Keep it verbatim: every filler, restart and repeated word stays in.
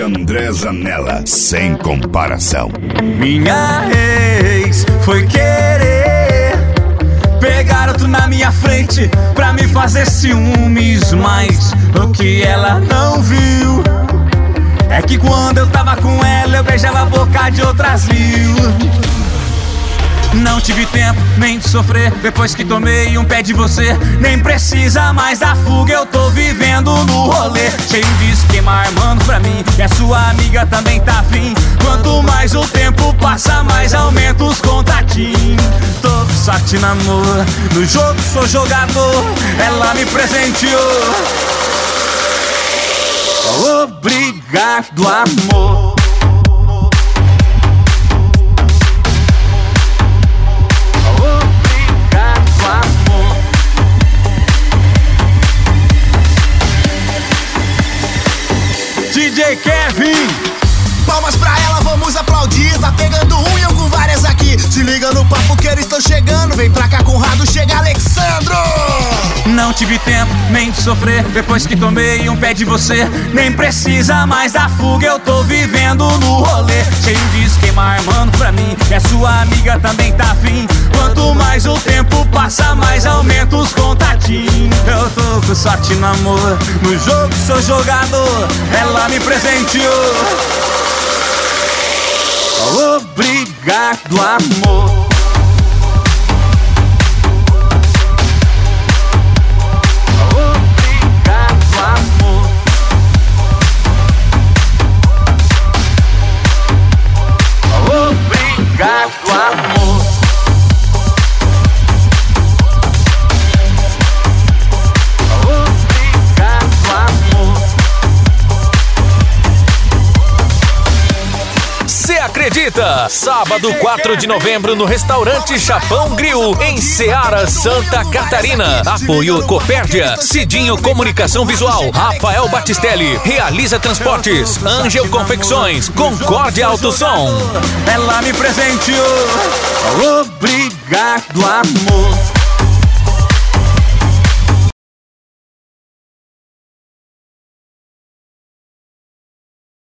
André Zanella, sem comparação. Minha ex foi querer pegar outro na minha frente pra me fazer ciúmes, mas o que ela não viu é que quando eu tava com ela eu beijava a boca de outras mil. Não tive tempo nem de sofrer depois que tomei um pé de você. Nem precisa mais da fuga, eu tô vivendo no rolê. Cheio de esquema armando pra mim, e a sua amiga também tá afim. Quanto mais o tempo passa, mais aumenta os contatinhos. Tô com sorte na amor, no jogo sou jogador. Ela me presenteou. Obrigado, amor. D J Kevin, palmas pra ela, vamos aplaudir. Tá pegando um e eu com várias aqui. Se liga no papo que eles estão chegando. Vem pra cá, Conrado, chega Alexandro. Não tive tempo nem de sofrer depois que tomei um pé de você. Nem precisa mais da fuga, eu tô vivendo no rolê. Cheio de esquema armando pra mim, e a sua amiga também tá afim. Quanto mais o tempo passa, mais aumenta os contatinhos. Eu tô com sorte no amor, no jogo sou jogador. Ela me presenteou. Obrigado, amor. Obrigado, amor. Obrigado, amor. Cê acredita? Sábado, quatro de novembro, no restaurante Chapão Grill, em Ceará, Santa Catarina. Apoio Copérdia, Cidinho Comunicação Visual, Rafael Batistelli, Realiza Transportes, Angel Confecções, Concorde Alto Som. Ela me presenteou. Obrigado, amor.